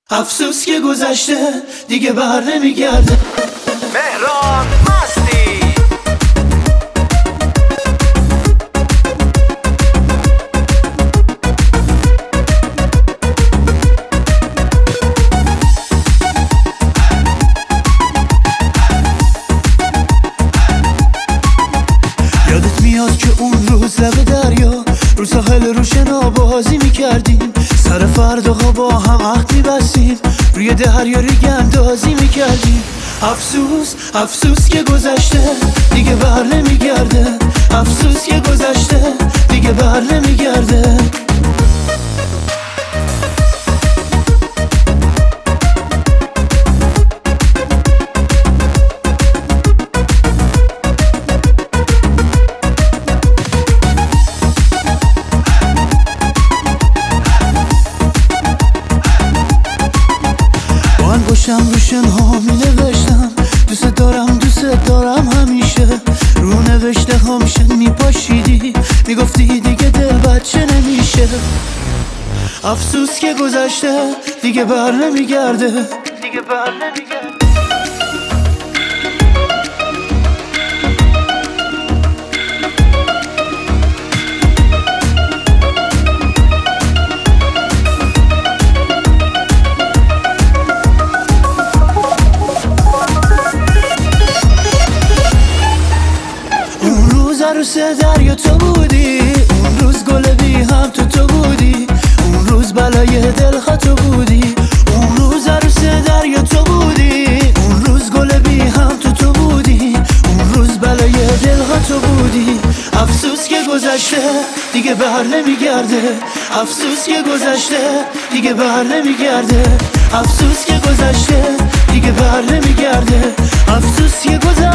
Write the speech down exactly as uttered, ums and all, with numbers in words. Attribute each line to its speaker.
Speaker 1: افسوس که گذشته دیگه بر نمیگرده.
Speaker 2: مهران مستی
Speaker 1: یادت میاد که اون روز لب دریا رو ساحل روشنا بازی میکردیم، سر فرداها با هم عهد میبستیم، روی دریا ریگ اندازی میکردیم. افسوس افسوس که گذشته دیگه بر نمیگرده. افسوس که گذشته دیگه بر نمیگرده. باشم روشن ها می نوشتم دوست دارم دوست دارم همیشه، رو نوشته ها میشن می پاشیدی میگفتی دیگه دل بچه نمیشه. افسوس که گذشته دیگه بر نمیگرده. دیگه بر نمیگرده. عروس دریا تو بودی، اون روز گل بی هم تو تو بودی، اون روز بلای دل تو بودی، اون روز عروس دریا تو بودی، اون روز گل بی هم تو تو بودی، اون روز بلای دل تو بودی. افسوس که گذشته دیگه بر نمیگرده. افسوس که گذشته دیگه بر نمیگرده. افسوس که گذشته دیگه بر نمیگرده. افسوس که گذشته